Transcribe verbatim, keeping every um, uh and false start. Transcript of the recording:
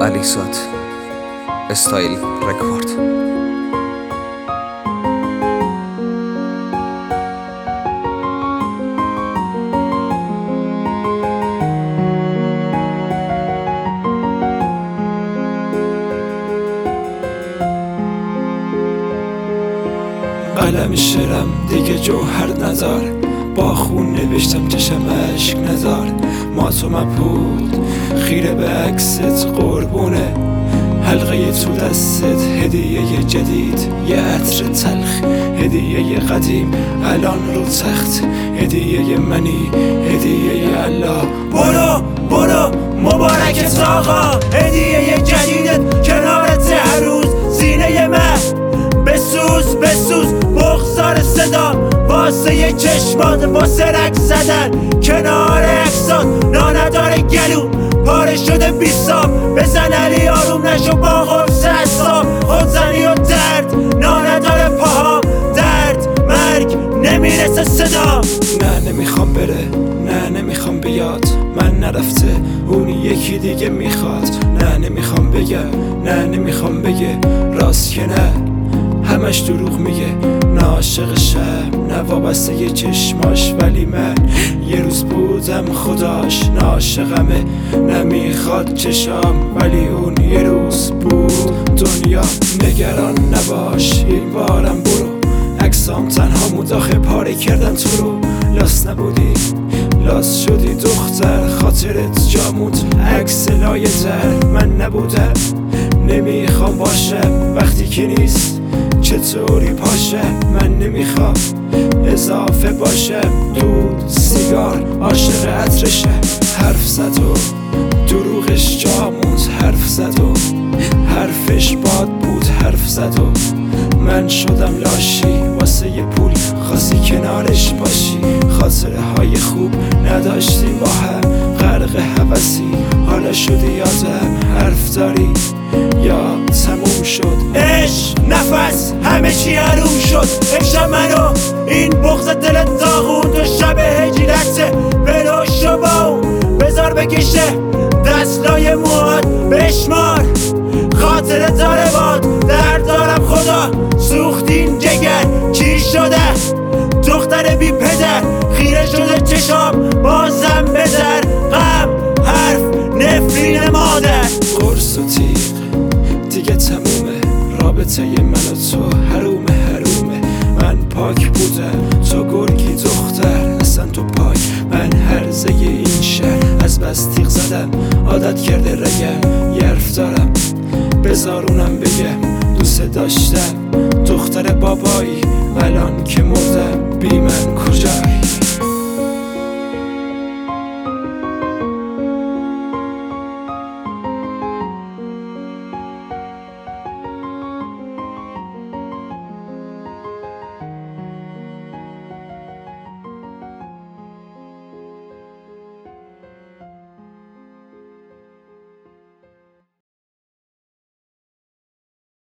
Alisat Style Record. قلم شعرم دیگه جوهر نزار، با خون نوشتم چشم عشق نزار. ما تو مبهود خیره به عکست قربونه، حلقه تو دستت هدیه جدید، یه عطر تلخ هدیه قدیم، الان رو تخت هدیه منی هدیه الله. برو برو مبارکت آقا، هدیه جدیدت کنارت هر روز، سینه من بسوز بسوز بغضار صدا، واسه یه چشمات واسه رک زدن کنار اکسات، نانداره گلو پاره شده بیساب، بزن علی آروم نشو با غمز اصاب، خودزنی و درد نانداره پاهام، درد مرگ نمیرسه صدا. نه نمیخوام بره، نه نمیخوام بیاد، من نرفته اون یکی دیگه میخواد. نه نمیخوام بگم، نه نمیخوام بگه راست که نه، همش دروغ میگه. نه عاشقشم نه وابسته یه چشماش، ولی من یه روز بودم خداش. نه عاشقمه نمیخواد چشام، ولی اون یه روز بود دنیا. نگران نباش این بارم برو، عکسام تنها مداخه پاره کردن تو رو. لاس نبودی لاس شدی دختر، خاطرت جامود عکس لایه تر. من نبودم نمیخوام باشم وقتی که نیست، چطوری پاشه. من نمیخوام اضافه باشم، دود سیگار عاشق عطرشه. حرف زد و دروغش جاموند، حرف زد و حرفش باد بود، حرف زد و من شدم لاشی واسه یه پول خواستی کنارش باشی. خاطره های خوب نداشتیم با هم، غرق هوسی حالا شدی یادم. حرف داری یا تموم شد عشق نفس همه چی حروم شد. امشب منو این بغض دلت داغون، و شب هجرته ولو شبا بذار بکشه دستای مواد، بشمار خاطره داره باد. درد دارم خدا سوختین جگر، چی شده دختر بی پدر، خیره شده چشام بازم بدر. غم حرف نفرین مادر، قرص و تیغ دیگه تمومه، رابطه من و تو حرومه حرومه. من پاک بودم تو گرگی دختر، اصلا تو پاک من هرزه این شهر. از بس تیغ زدم عادت کرده رگم، یرف دارم بذارونم بگم دوست داشتم دختر بابایی.